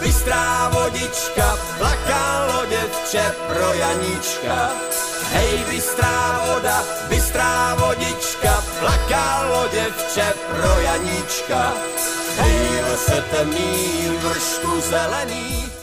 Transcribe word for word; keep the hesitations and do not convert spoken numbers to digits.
bystrá vodička, plakalo děvče pro Janíčka. Hej, bystrá voda, bystrá vodička, plakalo děvče pro Janíčka. Hej, lese temný, vršku zelený,